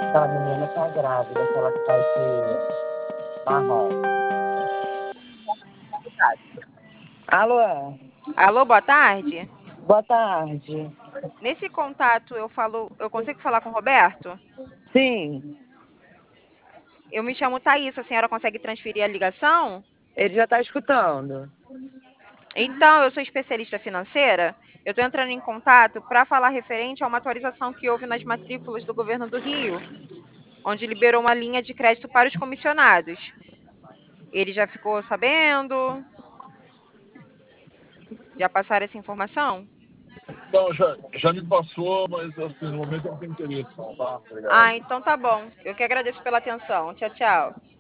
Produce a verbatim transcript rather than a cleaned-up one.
Aquela menina tá grávida, aquela que faz de marrom. Alô, Alô, boa tarde. boa tarde. Nesse contato eu falo, eu consigo falar com o Roberto? Sim, Eu me chamo Thaís, a senhora consegue transferir a ligação? ele já tá escutando. Então, eu sou especialista financeira. Eu estou entrando em contato para falar referente a uma atualização que houve nas matrículas do governo do Rio, onde liberou uma linha de crédito para os comissionados. Ele já ficou sabendo? Já passaram essa informação? Não, já, já me passou, mas assim, no momento eu não tenho interesse, não, tá? Obrigado. Ah, então tá bom. Eu que agradeço pela atenção. Tchau, tchau.